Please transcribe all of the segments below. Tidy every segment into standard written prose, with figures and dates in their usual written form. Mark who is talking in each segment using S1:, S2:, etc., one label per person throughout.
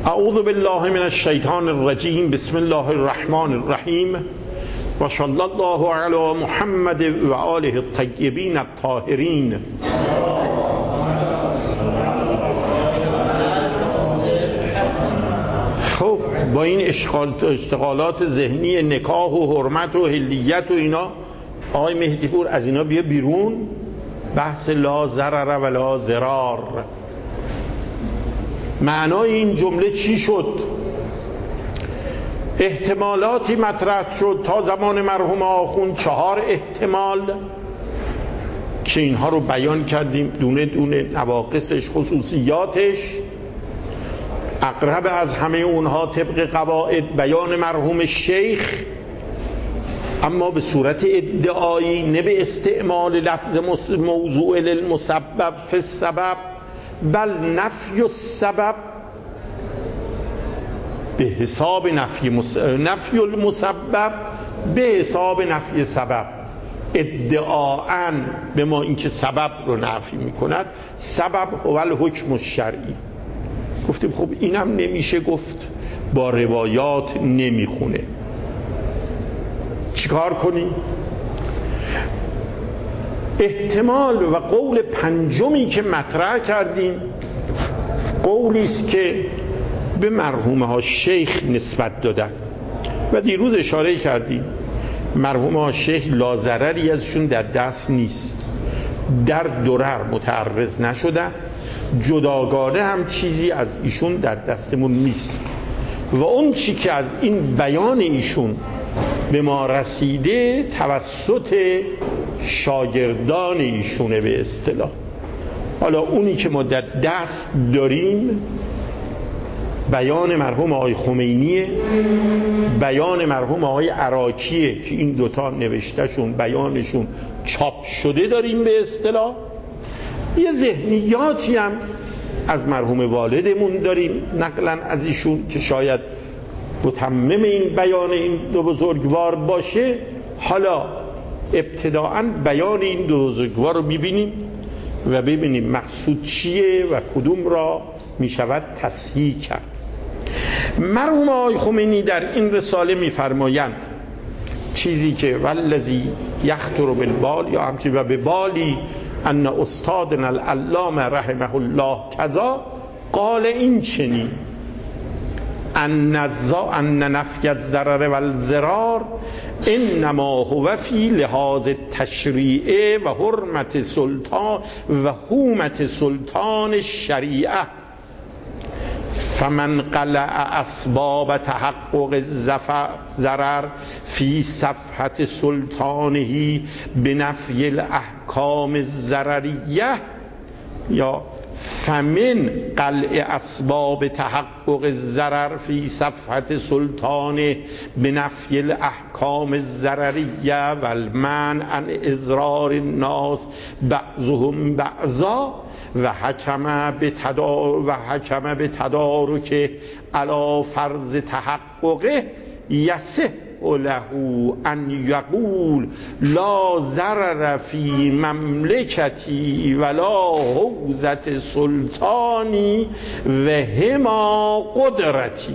S1: اعوذ بالله من الشیطان الرجیم. بسم الله الرحمن الرحیم و صلی الله علی محمد و آله الطیبین الطاهرین. خب با این اشتغالات ذهنی نکاح و حرمت و حلیت و اینا، آقای مهدی پور از اینا بیا بیرون. بحث لا ضرر و لا ضرار، معنای این جمله چی شد؟ احتمالاتی مطرح شد تا زمان مرحوم آخوند، 4 احتمال که اینها رو بیان کردیم دونه دونه، نواقصش، خصوصیاتش. اقرب از همه اونها طبق قواعد بیان مرحوم شیخ، اما به صورت ادعایی، نه به استعمال لفظ موضوع للمسبب فی السبب، بل نفی السبب به حساب نفی المسبب به حساب نفی سبب. ادعاءً به ما اینکه سبب رو نفی میکند. سبب هو الحکم الشرعی. گفتیم خب اینم نمیشه گفت، با روایات نمیخونه. چیکار کنیم؟ احتمال و قول پنجمی که مطرح کردیم، قولی است که به مرحومه ها شیخ نسبت دادن و دیروز اشاره کردیم مرحومه ها شیخ لاضرری ازشون در دست نیست، در ضرر متعرض نشدن، جداگانه هم چیزی از ایشون در دستمون نیست و اون چی که از این بیان ایشون به ما رسیده توسط شاگردان ایشونه به اصطلاح. حالا اونی که ما در دست داریم بیان مرحوم آقای خمینیه، بیان مرحوم آقای عراکیه که این دوتا نوشتهشون بیانشون چاپ شده داریم به اصطلاح. یه ذهنیاتی هم از مرحوم والدمون داریم نقلا از ایشون که شاید متمم این بیان این دو بزرگوار باشه. حالا ابتداءً بیان این دو بزرگوار رو میبینیم و ببینیم مقصود چیه و کدوم را میشود تصحیح کرد. مرحوم آقای خمینی در این رساله میفرمایند چیزی که والذی یخطر بالبال یا همچنین و به بالی ان استادنا العلامه رحمه الله کذا قال این چنین ان نفی الضرر والضرار انما هو فی لحاظ التشریع و حرمت سلطان و حومت سلطان الشریعه، فمن قلع اسباب تحقق الضرر فی صفحة سلطانه بنفی الاحکام الضرریه، یا فمن قلع اسباب تحقق الضرر فی صفحة سلطانه بنفی الاحکام الضرریه و المنع عن اضرار الناس بعضهم بعضا و حکم به تدارک علی فرض تحققه یصح له ان یقول لا ضرر فی مملکتی ولا حوزة سلطانی و هما قدرتی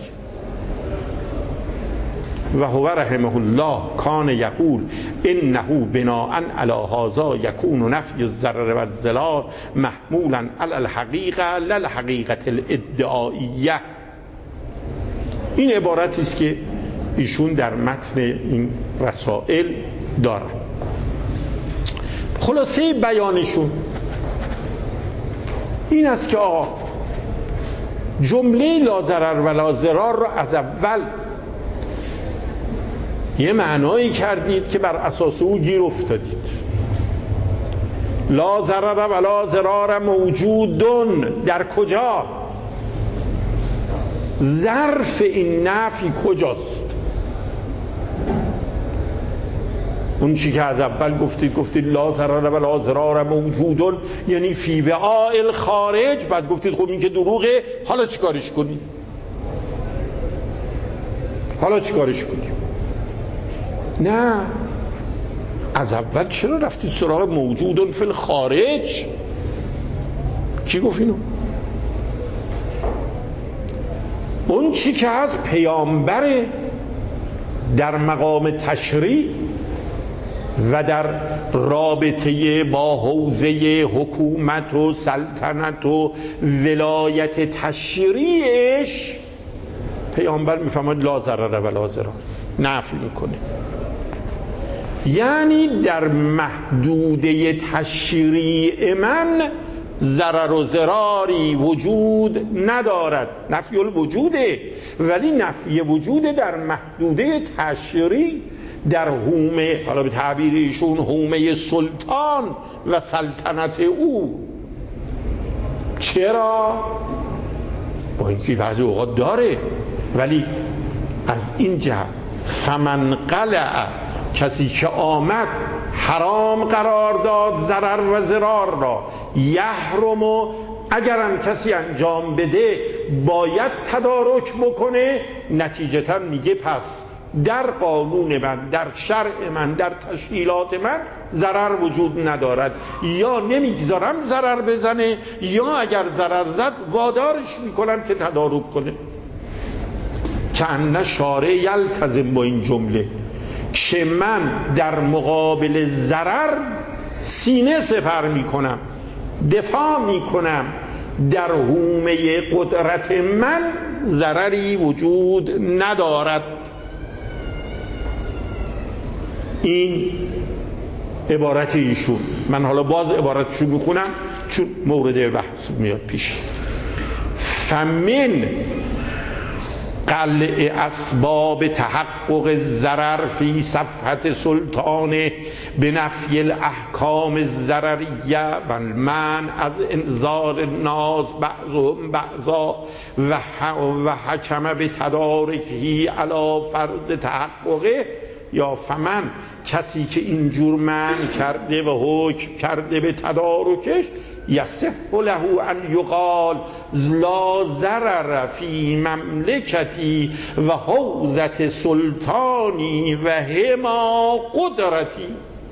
S1: و هو رحمه الله کان یقول انه بناء علی هذا یکون نفی الضرر والضرار محمولا علی الحقیقه لا الحقیقه الادعائیه. این عبارتی است که ایشون در متن این رسائل دارن. خلاصه بیانشون این است که جمله لا ضرر و لا ضرار را از اول یه معنایی کردید که بر اساس او گیر افتادید. لا ضرر و لا ضرار موجودون در کجا؟ ظرف این نفی کجاست؟ اون چی که از اول گفتید لا ضرر و لا ضرار موجودون یعنی فی وعاء الخارج، بعد گفتید خب این که دروغه، حالا چیکارش کنیم؟ نه، از اول چرا رفتید سراغ موجودون فی الخارج؟ کی گفت اینو؟ اون چی که از پیامبر در مقام تشریع و در رابطه با حوزه حکومت و سلطنت و ولایت تشریعش پیامبر میفهمد لا ضرر و لا ضرار، نفی میکنه. یعنی در محدوده تشریع من ضرر و ضراری وجود ندارد، نفی الوجوده، ولی نفی وجوده در محدوده تشریع، در حومه، حالا به تعبیر ایشون حومه سلطان و سلطنت او. چرا؟ با اینکه بعضی اوقات داره، ولی از این جهت فمن قلع، کسی که آمد حرام قرار داد ضرر و ضرار را، یحرم، و اگرم کسی انجام بده باید تدارک بکنه، نتیجتا میگه پس در قانون من، در شرع من، در تشکیلات من ضرر وجود ندارد، یا نمیگذارم ضرر بزنه، یا اگر ضرر زد وادارش میکنم که تدارک کنه. که ان شارع یلتزم با این جمله، که من در مقابل ضرر سینه سپر میکنم، دفاع میکنم، در حومه قدرت من ضرری وجود ندارد. این عبارت ایشون. من حالا باز عبارتشون میخونم چون مورد بحث میاد پیش. فمن قلع اسباب تحقق الضرر فی صفحة سلطانه بنفی الاحکام الضرریه و المنع از انذار الناس بعضهم بعضا و حکم به تدارکه علی فرض تحققه. یا فمن، کسی که اینجور منع کرده و حکم کرده به تدارکش، یصح له ان یقال لا ضرر فی مملکتی و حوزة سلطانی و حما قدرتی.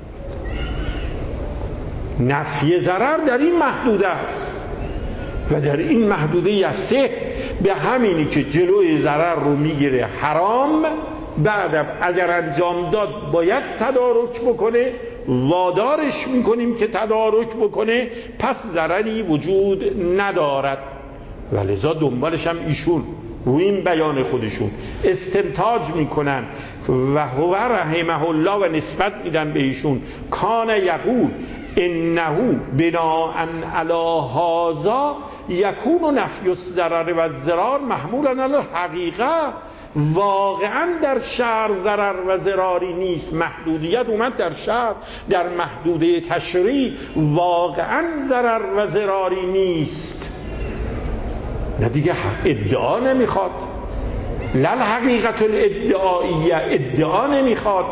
S1: نفی ضرر در این محدوده است و در این محدوده یصح، به همینی که جلوی ضرر رو میگیره حرام، بعدم اگر انجام داد باید تدارک بکنه، وادارش میکنیم که تدارک بکنه، پس ضرری وجود ندارد. ولذا دنبالش هم ایشون روی این بیان خودشون استنتاج میکنن و هو رحمه الله و نسبت میدن به ایشون کان یقول انه بناء علی هذا یکون نفی الضرر و الضرار محمولا علی حقیقه. واقعا در شرع ضرر و ضراری نیست، محدودیت اومد در شرع، در محدوده تشریع واقعا ضرر و ضراری نیست. نه دیگه ادعا نمیخواد، لل حقیقت الادعاییه، ادعا نمیخواد.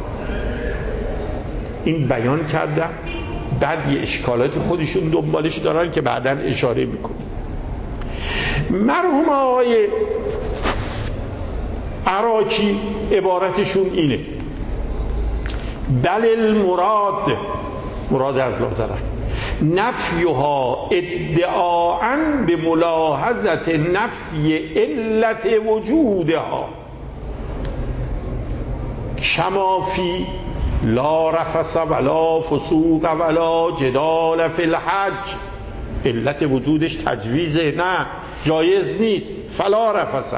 S1: این بیان کردم، بعد یه اشکالات خودشون دنبالش دارن که بعداً اشاره میکنه. مرحوم آقای عراقی عبارتشون اینه: بل مراد از لا ضرر نفیها ادعاء به ملاحظت نفی علت وجودها کما فی لا رفث ولا فسوق ولا جدال فی الحج. علت وجودش تجویزه، نه جایز نیست. فلا رفث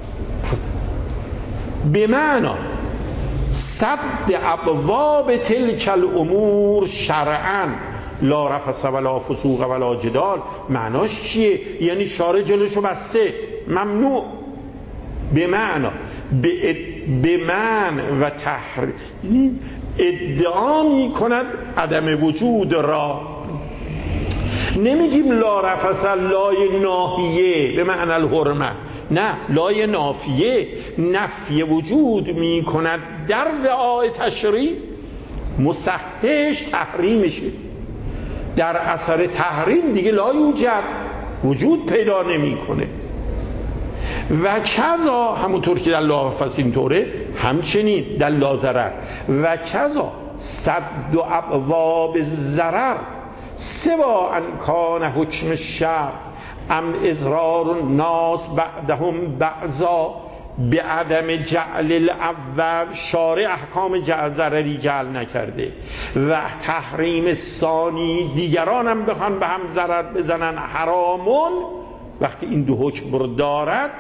S1: بمعنی صد ابواب تلک الامور شرعا، لا رفث ولا فسوق ولا جدال معناش چیه؟ یعنی شارع جلوشو بسته، ممنوع. بمعنی به منع و تحریم ادعا می کند عدم وجود را. نمیگیم لا رفث لای ناهیه به معنی الحرمه، نه، لای نافیه، نفی وجود می کند در دعای تشریع، مصححش تحریمشه. در اثر تحریم دیگه لا یوجد، وجود پیدا نمی کنه. و کذا، همونطور که در لا رفث اینطوره، همچنین در لا ضرر و کذا صد ابواب ضرر سوا ان کان حکم الشرع ام ازرار الناس بعدهم بعضا به عدم جعل الاول. شارع احکام ضرری جعل نکرده و تحریم ثانی دیگران هم بخوان به هم ضرر بزنن حرامون. وقتی این دو حکم رو دارد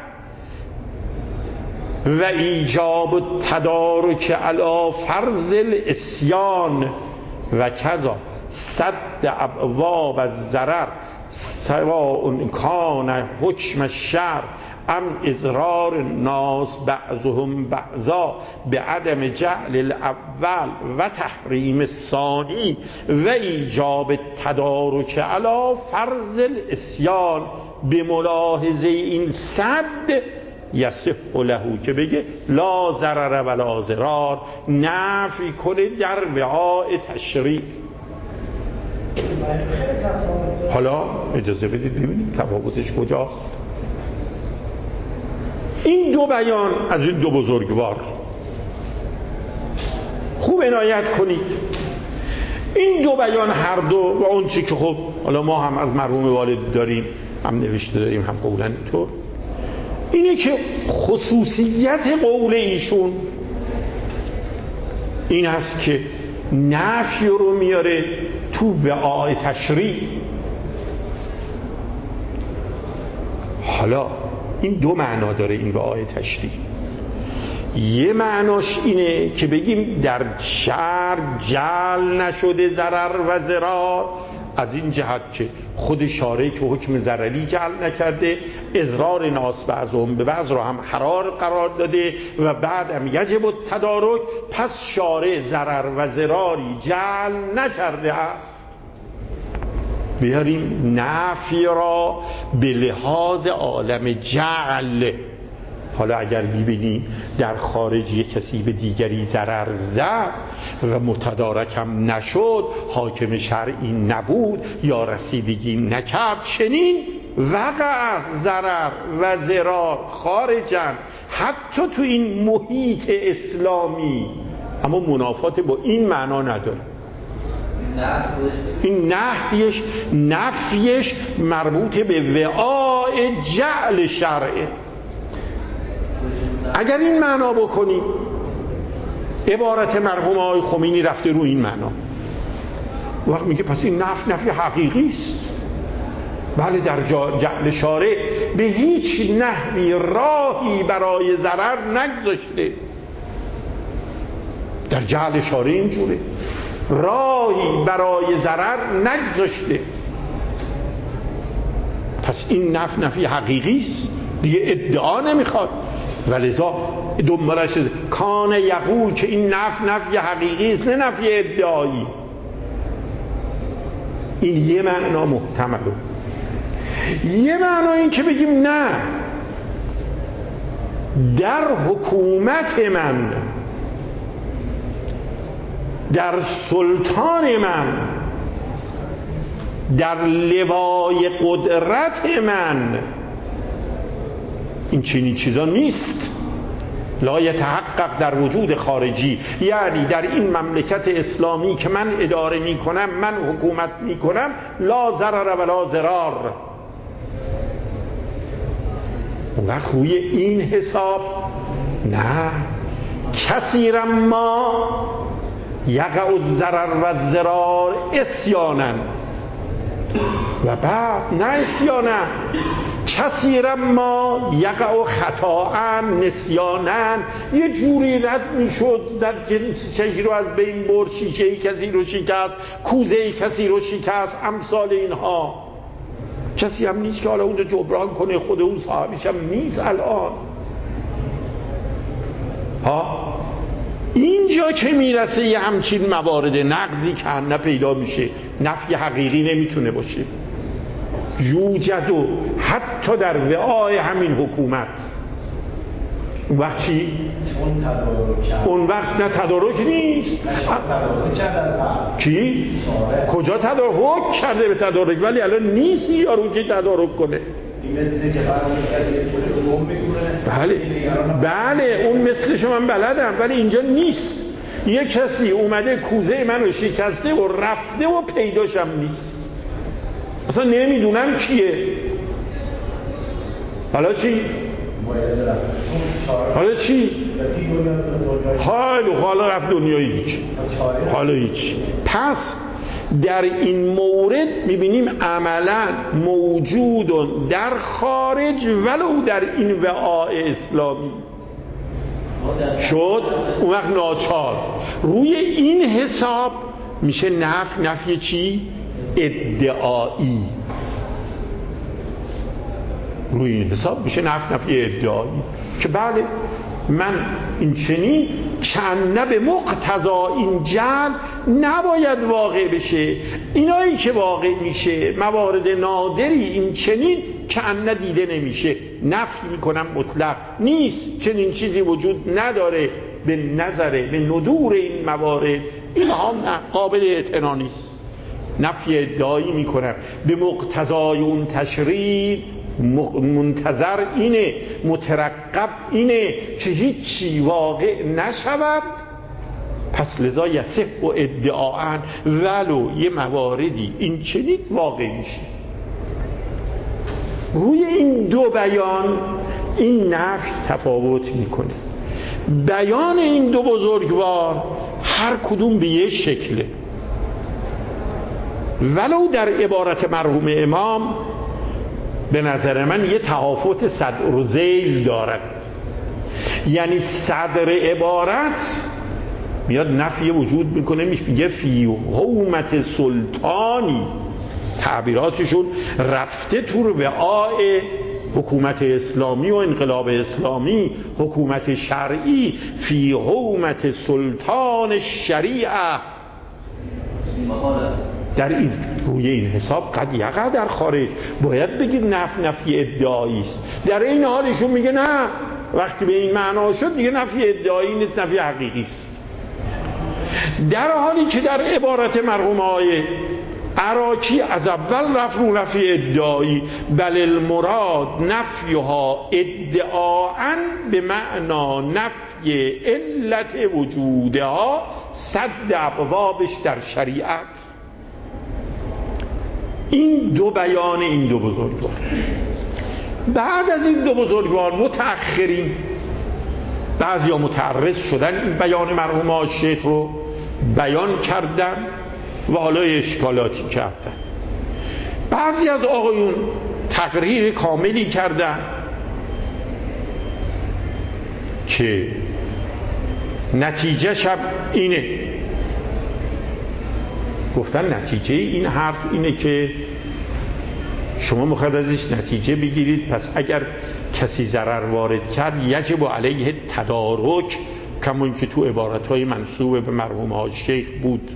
S1: و ایجاب تدارک علی فرض الاسیان و کذا صد ابواب الضرر سواء کان حکم الشرع ام اضرار الناس بعضهم بعضا به عدم جعل الاول و تحریم الثانی و ایجاب تدارک علی فرض الاسیان. به ملاحظه این صد یصح له که بگه لا ضرر ولا ضرار، نفی کنه در وعاء تشریع. حالا اجازه بدید ببینید تفاوتش کجاست. این دو بیان از این دو بزرگوار خوب عنایت کنید. این دو بیان هر دو و اون چی که خب حالا ما هم از مرحوم والد داریم، هم نوشته داریم، هم قولا اینطور، اینه که خصوصیت قول ایشون این است که نفی رو میاره تو وعاء تشریع. حالا این دو معنا داره این وعاء تشریع. یه معناش اینه که بگیم در شرع جعل نشده ضرر و ضرار، از این جهت که خود شارع که حکم ضرری جعل نکرده، اضرار ناس بعضهم به بعض رو هم حرار قرار داده و بعد هم یجب التدارک، پس شارع ضرر و ضراری جعل نکرده است. بیاریم نفی را به لحاظ عالم جعل. حالا اگر ببینیم در خارج یک کسی به دیگری ضرر زد و متدارکم نشد، حاکم شرعی نبود یا رسیدگی نکرد، چنین وقع از ضرر و ضرار خارجن حتی تو این محیط اسلامی، اما منافات با این معنا نداره. این نفیش مربوط به وعاء جعل شرعه. اگر این معنا بکنیم، عبارت مرحوم آقای خمینی رفته رو این معنا، وقت میگه پس این نفی حقیقی است. بله، در جعل شارع به هیچ نحوی راهی برای ضرر نگذاشته. در جعل شارع اینجوره، راهی برای ضرر نگذاشته. پس این نفی حقیقی است، دیگه ادعا نمیخواد. ولذا دنبالش کان یقول که این نفی حقیقی است، نه نفی ادعایی. این یه معنا محتمله. یه معنا این که بگیم نه، در حکومت من، در سلطان من، در لوای قدرت من این چنین چیزا نیست. لا یتحقق در وجود خارجی، یعنی در این مملکت اسلامی که من اداره می کنم، من حکومت می کنم، لا ضرر ولا ضرار. اون وقت روی این حساب نه، کثیرا ما یقع الضرر و الضرار اسیانا و بعد نه اسیانا، کثیرا ما یقع خطاء نسیانا. یه جوری رد میشد در چیزی رو از بین برد، شیشه کسی رو شکست، کوزه کسی رو شکست، امثال اینها. کسی هم نیست که حالا اونجا جبران کنه، خود اون صاحبش هم نیست الان. اینجا که میرسه یه همچین موارد نقضی که نه پیدا میشه، نفی حقیقی نمیتونه باشه. یوجد و حتی در وعای همین حکومت. اون وقت چی؟ اون وقت نه تدارک نیست. چی؟ کجا تدارک؟ حکم کرده به تدارک، ولی الان نیست یارو که تدارک کنه.
S2: این مثلی که بعضی کسی حکم میکنه.
S1: بله اون مثلشو من بلدم، ولی اینجا نیست. یه کسی اومده کوزه منو شکسته و رفته و پیداشم نیست، اصلا نمیدونم کیه. حالا چی؟ حالا چی؟ حالا رفت دنیای دیگه، حالا هیچ. پس در این مورد میبینیم عملا موجود در خارج ولو در این وعاء اسلامی شد، اون وقت ناچار روی این حساب میشه نفی چی؟ ادعایی. روی این حساب میشه نفی ادعایی که بله من این چنین چند به مقتضا این جعل نباید واقع بشه، اینایی که واقع میشه موارد نادری این چنین چند دیده نمیشه، نفی میکنم مطلق نیست، چنین چیزی وجود نداره به نظر به ندور این موارد، اینها قابل اعتنا نیست. نفی ادعایی میکنم به مقتضای اون تشریع منتظر اینه، مترقب اینه که هیچی واقع نشود، پس لذا یصح و ادعاءً ولو یه مواردی این چنین واقع میشه. روی این دو بیان این نفی تفاوت میکنه. بیان این دو بزرگوار هر کدوم به یه شکله، ولو در عبارت مرحوم امام به نظر من یه تفاوت صدر و ذیل دارد. یعنی صدر عبارت میاد نفی وجود میکنه، میگه فی حومت سلطانی، تعبیراتشون رفته تو وعاء حکومت اسلامی و انقلاب اسلامی، حکومت شرعی، فی حومت سلطان شریعه. در این روی این حساب قد یقع در خارج، باید بگید نفی ادعایی است. در این حالشون میگه نه، وقتی به این معنا شد دیگه نفی ادعایی نیست، نفی حقیقی است. در حالی که در عبارت مرحوم آقای عراقی از اول رفت رو نفی ادعایی، بل المراد نفیها ادعاءً به معنا نفی علت وجودها، صد ابوابش در شریعت. این دو بیان این دو بزرگوار. بعد از این دو بزرگوار متأخرین، بعضیا متعرض شدن این بیان مرحوم شیخ رو بیان کردن و حالا اشکالاتی کردن. بعضی از آقایون تقریر کاملی کردن که نتیجه شب اینه، گفتن نتیجه این حرف اینه که شما میخواید ازش نتیجه بگیرید، پس اگر کسی ضرر وارد کرد یجب علیه تدارک، کمون که تو عبارتهای منسوب به مرحوم شیخ بود.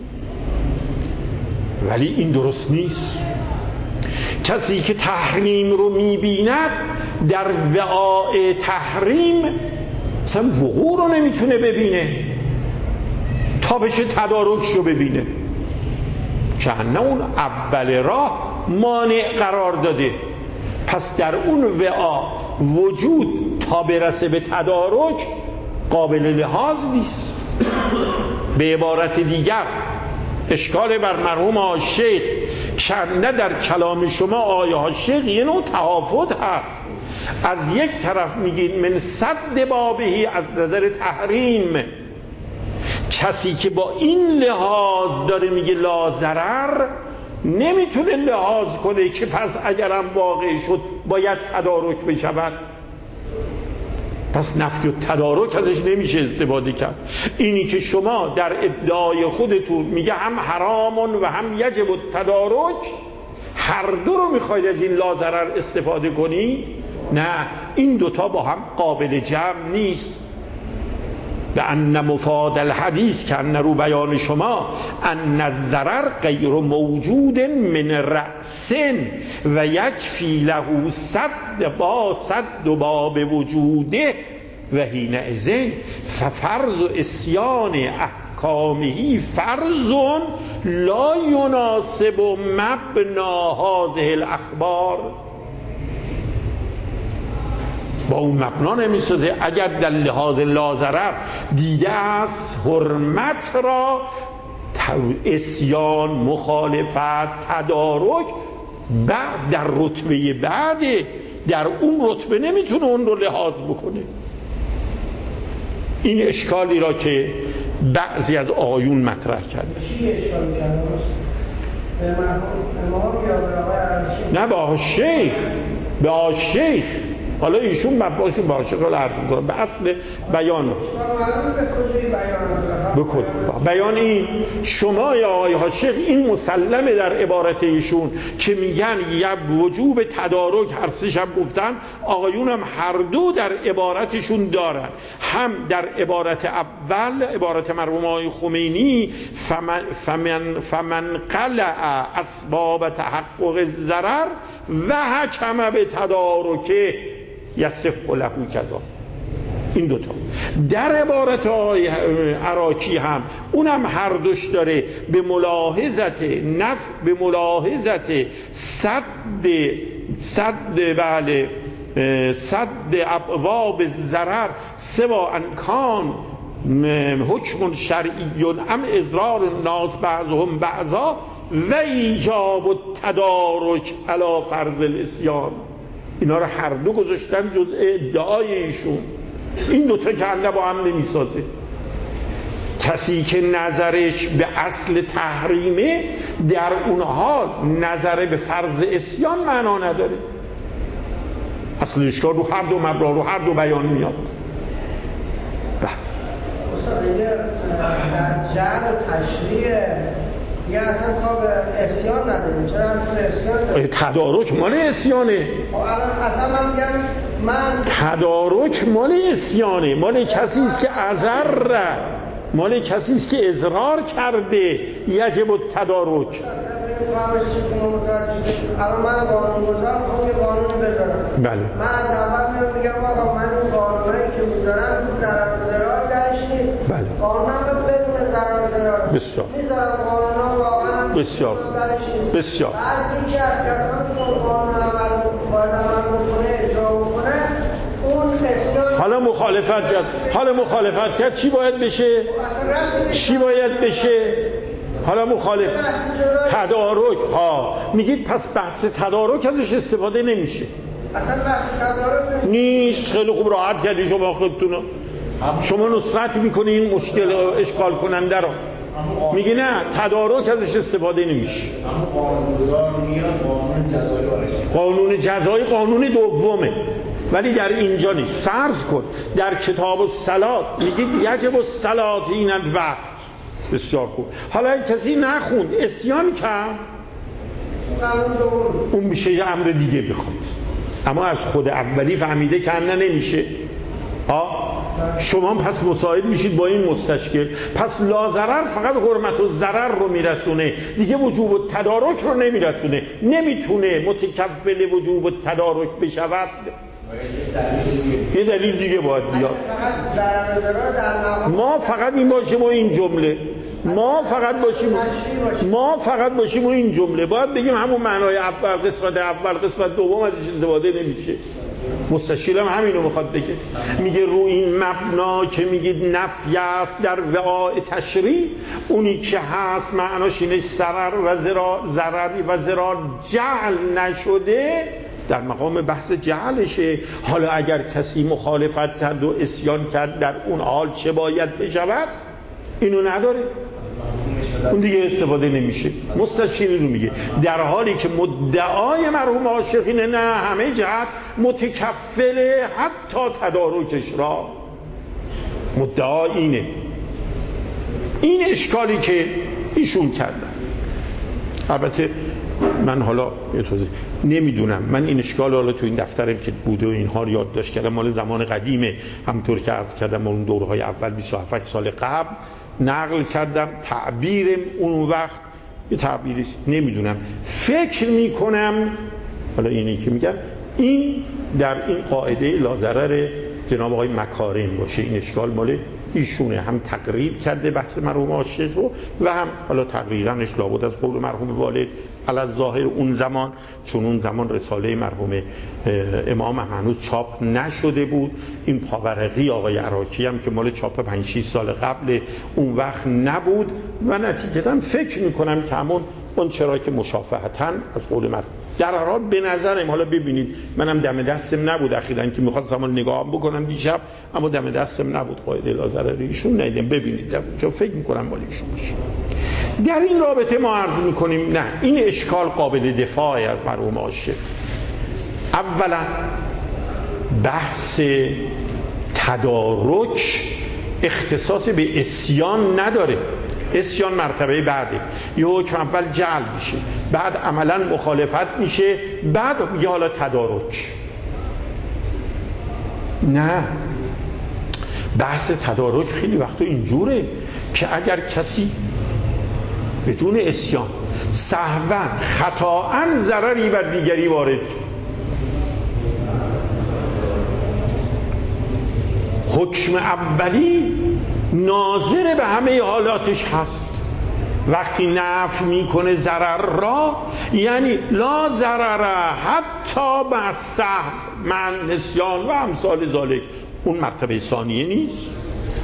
S1: ولی این درست نیست. کسی که تحریم رو میبیند در وعاء تحریم اصلا وقوع رو نمیتونه ببینه تا بشه تدارکش رو ببینه، چون اون اول راه مانع قرار داده. پس در اون وعاء وجود تا برسه به تدارک قابل لحاظ نیست. به عبارت دیگر اشکال بر مرحوم شیخ چند در کلام شما آیه شیخ یه نوع تهافت هست. از یک طرف میگید من صد بابهی از نظر تحریم، کسی که با این لحاظ داره میگه لا ضرر نمیتونه لحاظ کنه که پس اگرم واقع شد باید تدارک بشود، پس نفی و تدارک ازش نمیشه استفاده کرد. اینی که شما در ادعای خودتون میگه هم حرامون و هم یجب التدارک، هر دو رو میخواید از این لا ضرر استفاده کنید، نه، این دوتا با هم قابل جمع نیست. به ان مفاد الحدیث که ان رو بیان شما ان الضرر غیر موجود من رأس و یکفی له صد باب وجوده و حینئذ ففرض اسیان احکامه فرض لا یناسب مبنا هذه الاخبار. با اون مبنا نمیسازه. اگر در لحاظ لازرر دیده است حرمت را، اسیان، مخالفت، تدارک بعد در رتبه بعده در اون رتبه نمیتونه اون رو لحاظ بکنه. این اشکالی را که بعضی از آقایون مطرح کرده.
S3: چی اشکال کرده؟ به امام یا به آقای عراقی؟
S1: نه به آقای شیخ، به آقای شیخ. حالا ایشون مباشون به آقای شیخ رو عرض میکنم به اصل بیان. بیان این شما یا آقای شیخ این مسلمه در عبارت ایشون که میگن وجوب تدارک، هر سه شب گفتن آقایون هم هر دو در عبارتشون دارن. هم در عبارت اول، عبارت مرحوم آقای خمینی فمن قلع اسباب تحقق الضرر و حکم به تدارکه یصح له کذا. این دوتا در عبارت آقای عراقی هم اونم هر دوش داره به ملاحظت به ملاحظت صد ابواب الضرر سوا ان کان حکم شرعی ام اضرار الناس بعضهم بعضا و ایجاب التدارک علی فرض العصیان. اینا رو هر دو گذاشتن جزء ادعای ایشون. این دوتا کنده با هم نمیسازه. کسی که نظرش به اصل تحریمه در اون حال نظر به فرض عصیان معنا نداره. اصل اشکال رو هر دو مبنا، رو هر دو بیان میاد.
S3: استاد دیگه در جعل و تشریع دیگه اصلا کار به عصیان نداریم. چرا همچون عصیان داریم؟
S1: تدارک مال عصیانه.
S3: اصلا من میگم
S1: تدارک مال عصیانه، مال کسی است که اضر، مال کسی است که اضرار کرده. یجب التدارک.
S3: الان من قانون گذارم، خب یه قانونی بذارم.
S1: بله.
S3: من از اول میگم آقا من این قانونایی که میذارم ضرر و ضرر درش نیست.
S1: بله.
S3: قانونم بدون ضرر و ضرر.
S1: بسیار.
S3: میذارم قانونا واقعا
S1: بسیار. بسیار.
S3: بعد اینکه از کسانی که قانون عمل بکنه اجرا بکنه اون بسیار.
S1: حالا مخالفت کرد چی باید بشه؟ چی باید بشه؟ حالا مخالف تدارک میگید پس بحث تدارک ازش استفاده نمیشه.
S3: اصلا بحث تدارک
S1: نیست. خیلی خوب راحت کردی شما خودتون. شما نصرت میکنی این مشکل اشکال کننده رو. میگی نه تدارک ازش استفاده نمیشه.
S2: اما قانونگذار میاد قانون جزایی
S1: قانون دومه ولی در اینجا نیست. فرض کن در کتاب الصلات میگید یجب الصلات این وقت. بسیار خوب. حالا کسی نخوند عصیان کرد اون میشه یه امر دیگه بخواد. اما از خود اولی فهمیده کنده نمیشه. شما پس مساعد میشید با این مستشکل. پس لازرر فقط حرمت و ضرر رو میرسونه، دیگه وجوب و تدارک رو نمیرسونه. نمیتونه متکفل وجوب و تدارک بشود. یه دلیل دیگه باید بیاد. ما فقط این باشیم و این جمله. ما فقط باشیم و این جمله. باید بگیم همون معنای اول، قسمت اول، قسمت دوم ازش استفاده نمیشه. مستشیل هم همینو میخواد بگه. میگه رو این مبنا که میگید نفی است در وعاء تشریع، اونی که هست معناش اینه ضرر و ضرار جعل نشده در مقام بحث جعلشه. حالا اگر کسی مخالفت کرد و عصیان کرد در اون حال چه باید بشود؟ اینو نداره، اون دیگه استفاده نمیشه. مستشیل رو میگه در حالی که مدعای مرحوم عاشقینه نه همه جهت متکفل حتی تدارکش را. مدعا اینه. این اشکالی که ایشون کردن. البته من حالا نمیدونم، من این اشکال حالا تو این دفترم که بوده و اینها رو یادداشت کردم مال زمان قدیمه، همونطور که عرض کردم اون دورهای اول 27 سال قبل نقل کردم. تعبیرم اون وقت یه تعبیری نمیدونم، فکر میکنم حالا اینی که میگم این در این قاعده لازرر جناب آقای مکارم باشه. این اشکال مال ایشونه، هم تقریر کرده بحث مرحوم عاشق رو و هم حالا تقریرانش لابد از قول مرحوم والد علی الظاهر اون زمان، چون اون زمان رساله مرحوم امام هنوز چاپ نشده بود. این پاورقی آقای عراقی هم که مال چاپ 5-6 سال قبل اون وقت نبود و نتیجتاً فکر میکنم که همون اون چرا که مشافهتاً از قول مرحوم. در هر حال به نظرم، حالا ببینید منم دم دستم نبود اخیراً که می‌خواستم نگاه بکنم دیشب، اما دم دستم نبود قاعده لا ضرر ایشون ندیدم، ببینید در اونجا فکر می‌کنم مال ایشون باشه. در این رابطه ما عرض می‌کنیم نه، این اشکال قابل دفاع از مرحوم عاشق. اولا بحث تدارک اختصاص به عصیان نداره. عصیان مرتبه بعده، یه حکم اول جعل میشه، بعد عملا مخالفت میشه، بعد میگه حالا تدارک. نه، بحث تدارک خیلی وقتا اینجوره که اگر کسی بدون عصیان سهوا خطااً ضرری بر دیگری وارد، حکم اولی ناظر به همه حالاتش هست. وقتی نفی میکنه ضرر را، یعنی لا ضرر حتی مع السهو مع النسیان و امثال ذالک، اون مرتبه ثانیه نیست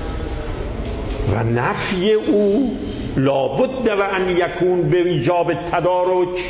S1: و نفی او لابد و ان یکون به ایجاب تدارک.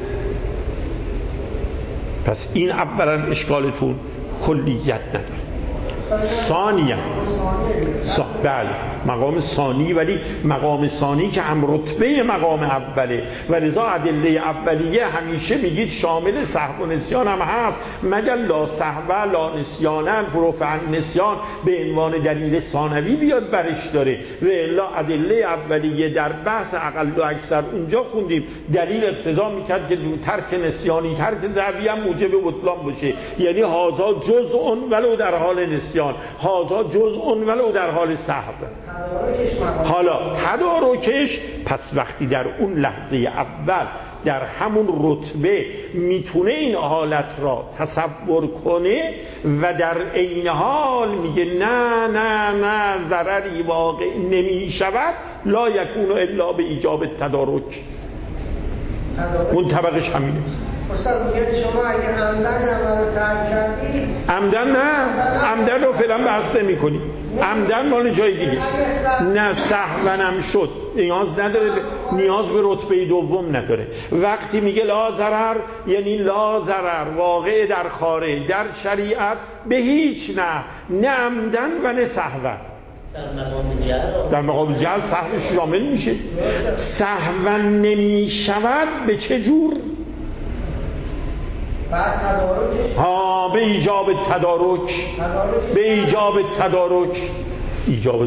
S1: پس این اولا اشکالتون کلیت نداره. ثانیه بله مقام ثانی، ولی مقام ثانی که هم رتبه مقام اوله و لذا ادله اولیه همیشه میگید شامل سهو و نسیان هم هست، مگر لا سهو لا نسیان فروف عن نسیان به عنوان دلیل ثانوی بیاد برش داره. و الا ادله اولیه در بحث اقل و اکثر اونجا خوندیم دلیل اقتضا میکرد که ترک نسیانی ترک ضربی هم موجب بطلان باشه، یعنی هازا جزء ولو در حال نسیان، هازا جزء ولو در حال سهو. حالا تدارکش پس وقتی در اون لحظه اول در همون رتبه میتونه این حالت را تصور کنه و در عین حال میگه نه ضرری واقع نمی شود، لا یکون الا به ایجاب تدارک. اون طبقش همینه.
S3: استاد میگه شما اگه عمدن عمل رو ترک کردید،
S1: عمدن نه، عمدن رو فعلا بحث نمی‌کنیم، عمدن مال جای دیگه. نه سهونم شد نیاز نداره، نیاز به رتبه دوم نداره. وقتی میگه لا ضرر یعنی لا ضرر واقع در خارج در شریعت به هیچ نه عمدن و نه سهوا. در مقام جعل سهو شامل میشه. سهوا نمی شود به چه جور؟
S3: بعد تدارکش
S1: به ایجاب تدارک، به ایجاب تدارک، ایجاب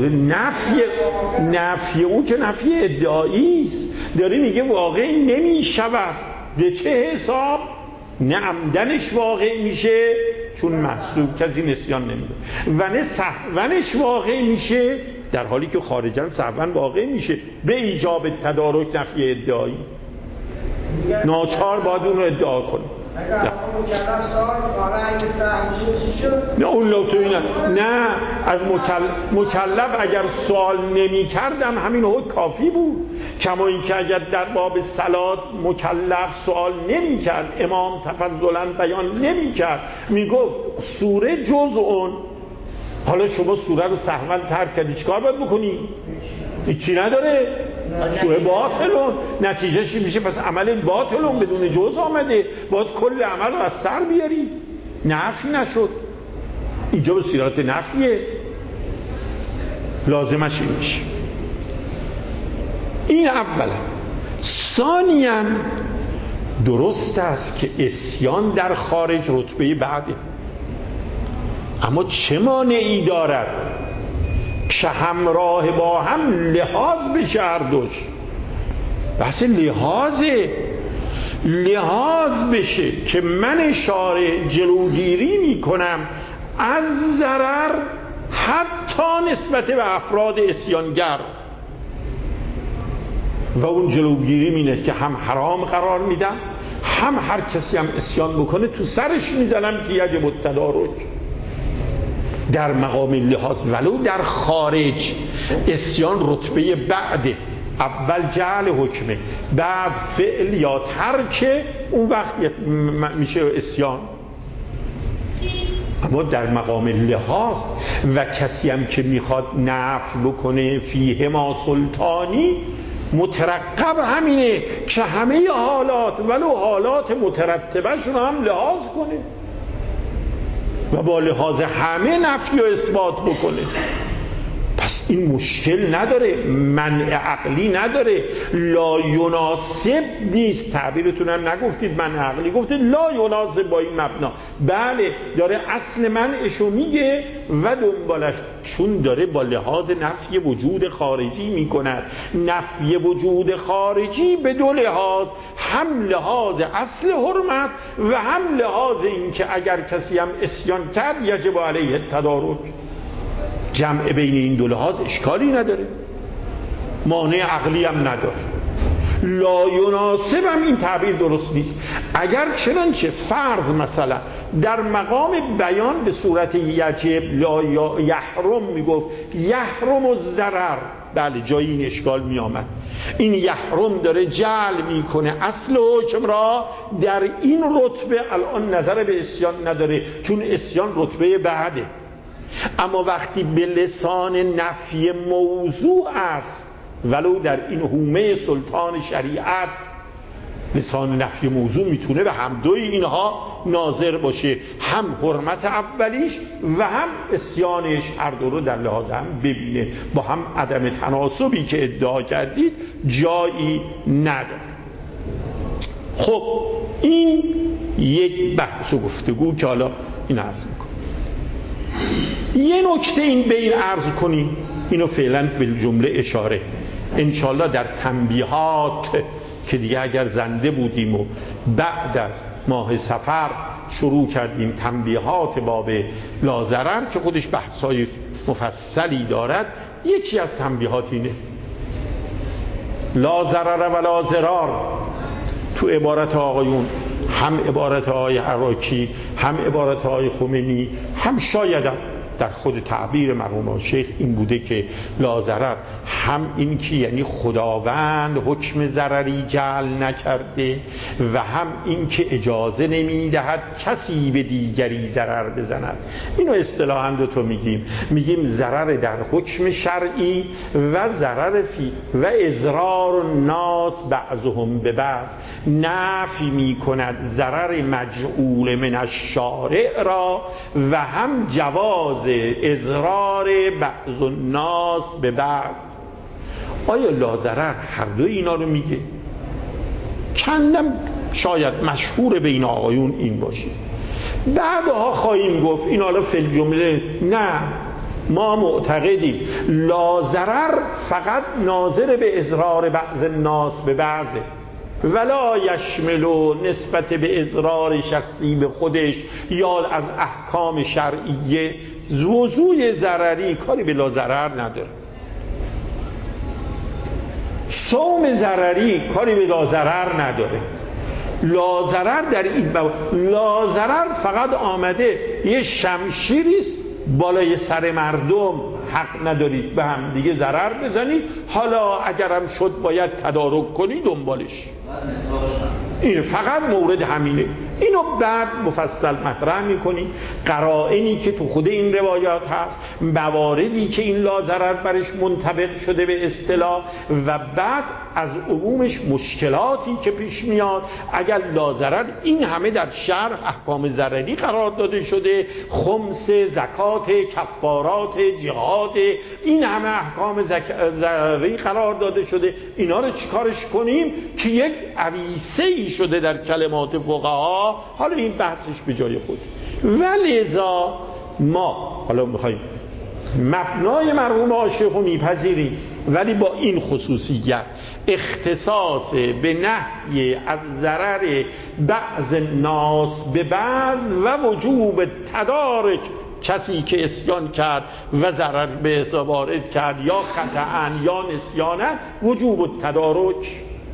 S1: نفی او که نفی ادعایی است، داره میگه واقع نمی شود. به چه حساب؟ نه عمدنش واقع میشه چون محسوب کسی نسیان نمیده، و نه سهونش واقع میشه در حالی که خارجاً سهون واقع میشه به ایجاب تدارک نفی ادعایی. ناچار باید اون رو ادعا کنه.
S3: اگر مکلف سوال کنه اگه سهو چی شد؟
S1: نه اون لطفی نه از مکلف اگر سوال نمی کردم همین حکم کافی بود. کما این که اگر در باب صلات مکلف سوال نمی کرد، امام تفضلا بیان نمی کرد، می گفت سوره جز اون، حالا شما سوره رو سهوا ترک کردی چیکار باید بکنی؟ هیچی نداره، سوره باطلون، نتیجهش میشه پس عمل باطلون بدون جز آمده، باید کل عمل رو از سر بیاری. نفی نشد، اینجا به صورت نفیه، لازمش این میشه. این اولا. ثانیاً درست است که عصیان در خارج رتبه بعده، اما چه مانعی دارد که همراه با هم لحاظ بشه هر دوش؟ بحث لحاظ بشه که من شارع جلوگیری میکنم از ضرر حتی نسبت به افراد عصیانگر، و اون جلوگیری مینه که هم حرام قرار میدم، هم هر کسی هم عصیان بکنه تو سرش میزنم که یجب التدارک. در مقام لحاظ ولو در خارج عصیان رتبه بعده، اول جعل حکمه بعد فعل یا ترک، اون وقت میشه عصیان. اما در مقام لحاظ و کسی هم که میخواد نفی بکنه فیه ما سلطانی، مترقب همینه که همه حالات ولو حالات مترتبهش رو هم لحاظ کنه و با لحاظ همه نفی و اثبات بکنه. پس این مشکل نداره، منع عقلی نداره، لا یناسب نیست. تعبیرتون هم نگفتید منع عقلی، گفتید لا یناسب با این مبنا. بله داره اصل منعشو میگه و دنبالش، چون داره با لحاظ نفی وجود خارجی میکند. نفی وجود خارجی به دو لحاظ، هم لحاظ اصل حرمت و هم لحاظ این که اگر کسی هم اسیان کرد یجب علیه التدارک. جمع بین این دو لحاظ اشکالی نداره، مانع عقلی هم نداره. لا یناسب هم این تعبیر درست نیست. اگر چنانچه فرض مثلا در مقام بیان به صورت یجب لا یحرم میگفت یحرم الضرر، بله جای این اشکال می آمد. این یحرم داره جعل میکنه اصل حکم را در این رتبه، الان نظر به اسیان نداره چون اسیان رتبه بعده. اما وقتی به لسان نفی موضوع است، ولو در این حومه سلطان شریعت لسان نفی موضوع میتونه به هم دوی اینها ناظر باشه، هم حرمت اولیش و هم اسیانش، هر دو رو در لحاظ هم ببینه، با هم عدم تناسبی که ادعا کردید جایی نداره. خب این یک بحث و گفتگو که حالا این عرض میکنم. یه نکته این بین عرض کنیم، اینو فعلا به جمله اشاره، انشالله در تنبیهات که دیگه اگر زنده بودیم و بعد از ماه صفر شروع کردیم تنبیهات باب لاضرر که خودش بحثای مفصلی دارد، یکی از تنبیهات اینه لا ضرر و لا ضرار. تو عبارت آقایون، هم عبارت آقای عراقی، هم عبارت آقای خمینی، هم شایدم در خود تعبیر مرحوم شیخ این بوده که لا ضرر، هم این که یعنی خداوند حکم ضرری جعل نکرده و هم این که اجازه نمیدهد کسی به دیگری ضرر بزند. اینو اصطلاحاً دو تا میگیم ضرر در حکم شرعی و ضرر فی و اضرار الناس بعضهم به بعض. نفی میکند ضرر مجعول من الشارع را و هم جواز اضرار بعض الناس به بعض. آیا لا ضرر هر دو اینا رو میگه؟ کندم شاید مشهور بین آقایون این باشه. بعدها خواهیم گفت این حالا فی الجمله نه، ما معتقدیم لا ضرر فقط ناظر به اضرار بعض الناس به بعضه، ولا یشملو نسبت به اضرار شخصی به خودش یا از احکام شرعیه. وضوع ضرری کاری به لا ضرر نداره، صوم ضرری کاری به لا ضرر نداره. لا ضرر در این لا ضرر فقط آمده یه شمشیریست بالای سر مردم، حق ندارید به هم دیگه ضرر بزنید، حالا اگرم شد باید تدارک کنید دنبالش. این فقط مورد همینه. اینو بعد مفصل مطرح میکنیم، قرائنی که تو خود این روایات هست، مواردی که این لا ضرر برش منطبق شده به اصطلاح، و بعد از عمومش مشکلاتی که پیش میاد اگر لا ضرر این همه در شرع احکام ضرری قرار داده شده، خمس، زکات، کفارات، جهاد، این همه احکام ضرری قرار داده شده، اینا رو چیکارش کنیم که یک عویسه‌ای شده در کلمات فقها. حالا این بحثش به جای خود، ولذا ما حالا میخوایم مبنای مرحوم عاشق رو میپذیریم، ولی با این خصوصیت اختصاص به نهی از ضرر بعض الناس به بعض و وجوب تدارک کسی که اسیان کرد و ضرر به حساب وارد کرد یا خطأن یا نسیانن، وجوب التدارک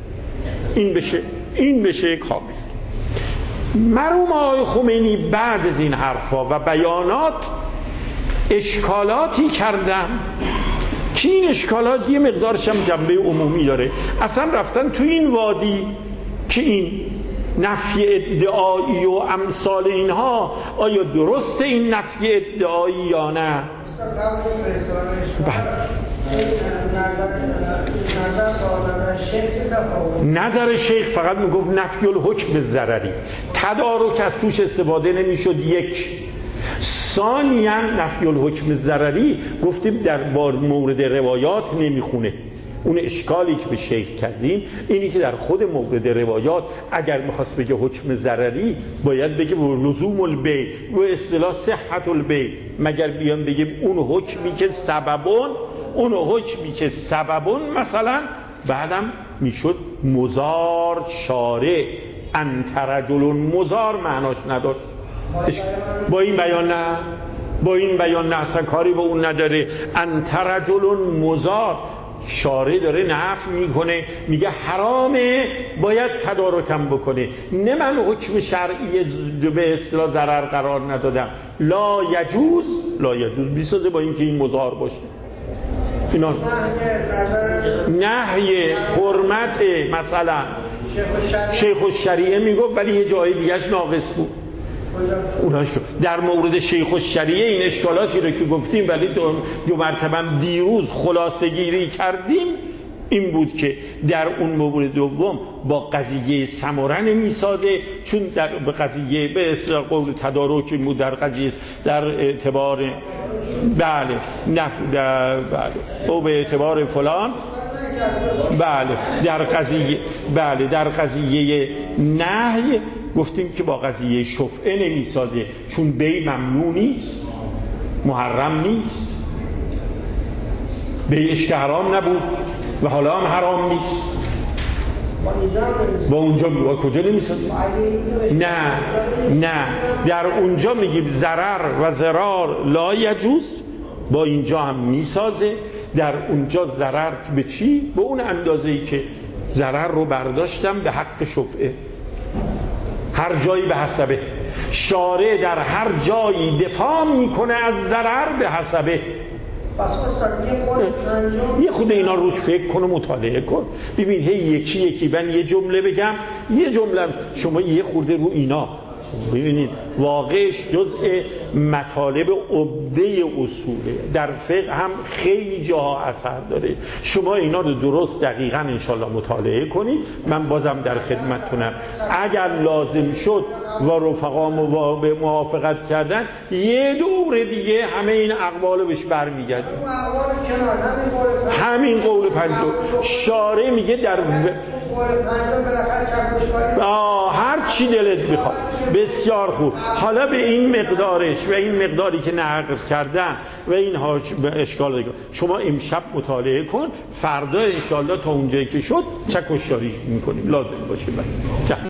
S1: این بشه کامل. مرحوم آقای خمینی بعد از این حرفا و بیانات اشکالاتی کردن که این اشکالات یه مقدارش هم جنبه عمومی داره. اصلا رفتن تو این وادی که این نفی ادعایی و امثال اینها آیا درست این نفی ادعایی یا نه؟
S3: نظر با نظر
S1: نظر شیخ فقط میگفت نفی الحکم ضرری، تدارک از توش استفاده نمیشد. یک ثانیاً نفی الحکم ضرری گفتیم در مورد روایات نمیخونه. اون اشکالی که به شیخ کردیم اینی که در خود مورد روایات اگر میخواست بگه حکم ضرری باید بگه لزوم البیع و اصطلاح صحت البیع، مگر بیان بگیم اون حکمی که سببون مثلا بعدم میشد مضار شارع انت رجل مضار معناش نداشت. با این بیان نه اصلا کاری به اون نداره. انت رجل مضار شارع داره نفی میکنه، میگه حرامه باید تدارکم بکنه، نه من حکم شرعی به اصطلاح ضرر قرار ندادم. لا یجوز بیسازه با اینکه این مضار باشه. اینا نهی حرمت مثلا شیخ الشریعه میگفت ولی یه جای دیگهش ناقص بود. در مورد شیخ الشریعه این اشکالاتی رو که گفتیم ولی دو مرتبه دیروز خلاصه گیری کردیم این بود که در اون مورد دوم با قضیه ثمره نمیسازه، چون در قضیه به اصطلاح قول تدارک بود در قضیه در اعتبار او به اعتبار فلان در قضیه نهی گفتیم که با قضیه شفعه نمیسازه، چون بیع ممنوع نیست، محرم نیست، بیعش که حرام نبود و حالا هم حرام نیست. با اونجا با کجا نمیسازه؟ نه در اونجا میگیم ضرر و ضرار لا یجوز، با اینجا هم میسازه. در اونجا ضرر به چی؟ به اون اندازه‌ای که ضرر رو برداشتم به حق شفعه، هر جایی به حسبه. شارع در هر جایی دفاع میکنه از ضرر به حسبه. یه خود اینا روش فکر کن و مطالعه کن ببین. هی یکی من یه جمله بگم، یه جمله شما یه خورده رو اینا ببینید. واقعش جزء مطالب عمده اصوله، در فقه هم خیلی جاها اثر داره. شما اینا رو درست دقیقاً انشالله مطالعه کنید. من بازم در خدمتتونم، اگر لازم شد و رفقام و به موافقت کردن یه دور دیگه همه این اقوالو بهش برمیگردیم. همین قول پنجم شارع میگه در هر چی دلت بخواد. بسیار خوب. حالا به این مقدارش و این مقداری که نقل کردن و این اشکال دیگه شما امشب مطالعه کن، فردا انشالله تا اونجایی که شد چکشاری میکنیم لازم باشه.